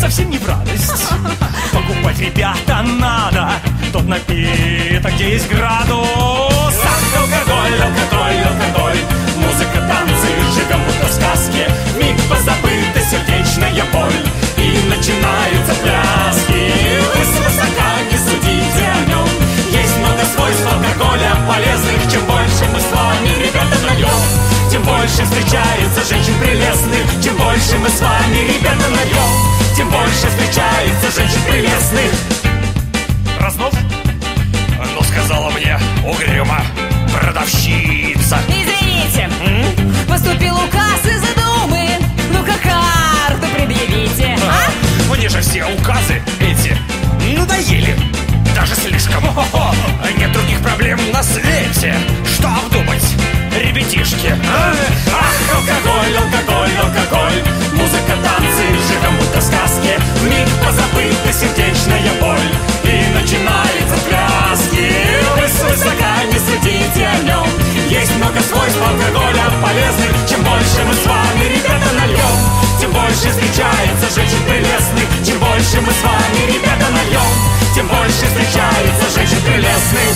совсем не в радость. Покупать, ребята, надо тот напиток, где есть градус. Алкоголь, алкоголь, алкоголь, музыка, танцы, живем будто в сказке. Миг позабыта сердечная боль, и начинаются пляски. Вы свысока не судите о нем, есть много свойств алкоголя полезных. Чем больше мы с вами, ребята, наем, тем больше встречается женщин прелестных. Чем больше мы с вами, ребята, наем, тем больше встречается женщин прелестных. Разнов? Ну, сказала мне угрюмо продавщица. Извините, поступил указ из Думы. Ну-ка, карту предъявите, а? Мне же все указы эти надоели, даже слишком. Нет других проблем на свете, что обдумать, ребятишки. Ах, алкоголь, алкоголь, алкоголь, музыка, танцы, живем будто в сказке. Вмиг позабыта сердечная боль, и начинаются пляски. Вы свысока не судите о нем, есть много свойств алкоголя полезных. Чем больше мы с вами, ребята, нальем, тем больше встречается женщин прелестных. Чем больше мы с вами, ребята, нальем, тем больше встречается женщин прелестных.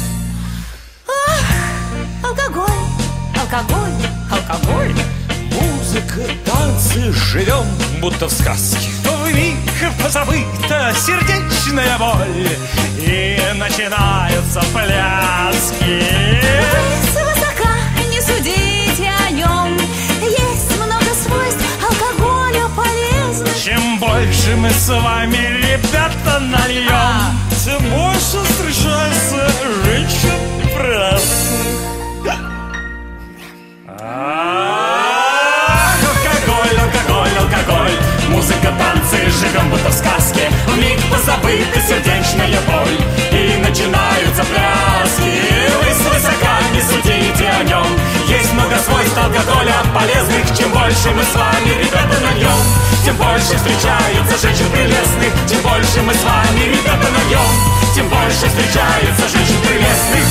Алкоголь, алкоголь, алкоголь. Музыка, танцы, живем будто в сказке. Вмиг позабыта сердечная боль, и начинаются пляски. Свысока не судите о нем, есть много свойств алкоголя полезных. Чем больше мы с вами, ребята, нальем, тем больше встречается женщин прелестных. Алкоголь, алкоголь, алкоголь, музыка, танцы, живем будто в сказке. Вмиг позабыта сердечная боль, и начинаются пляски. Вы свысока не судите о нем, есть много свойств алкоголя полезных. Чем больше мы с вами, ребята, нальем, тем больше встречается женщин прелестных. Чем больше мы с вами, ребята, нальем, тем больше встречается женщин прелестных.